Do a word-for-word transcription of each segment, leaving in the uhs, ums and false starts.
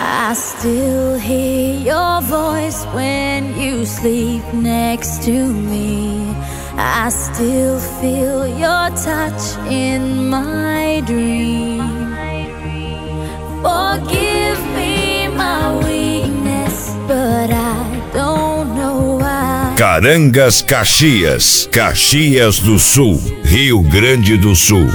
I still hear your voice when you sleep next to me. I still feel your touch in my dream. Forgive me my weakness, but I don't know why. Carangas, Caxias, Caxias do Sul, Rio Grande do Sul.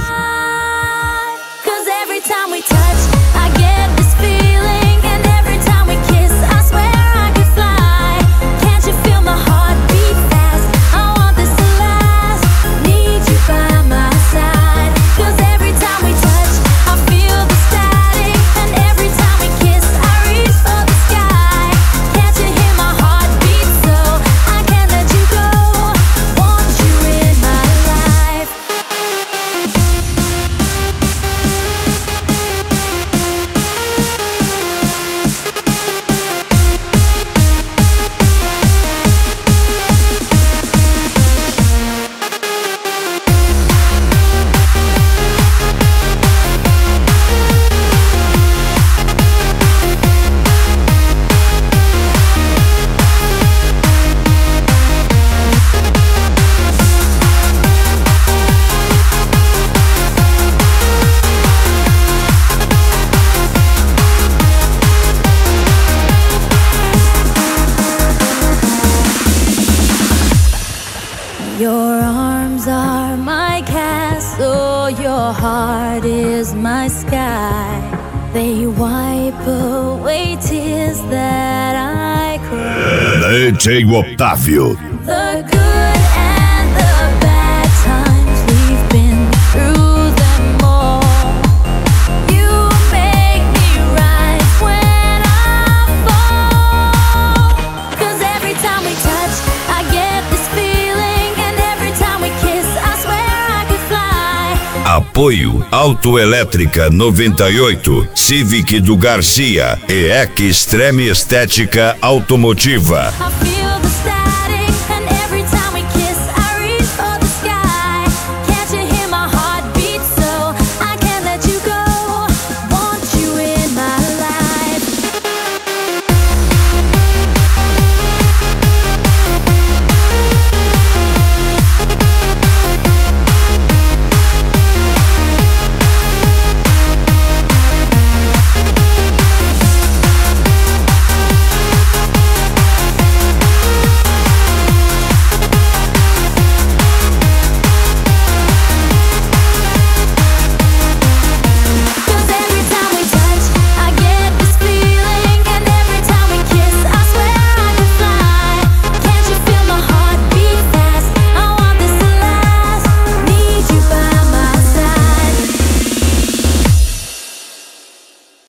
Your arms are my castle, your heart is my sky. They wipe away tears that I cry. Leite Otávio. The good and the bad times, we've been through them all. You make me rise when I fall. 'Cause every time we touch, I get this feeling. And every time we kiss, I swear I could fly. Apoio Autoelétrica noventa e oito, Civic do Garcia e Extreme Estética Automotiva. I feel the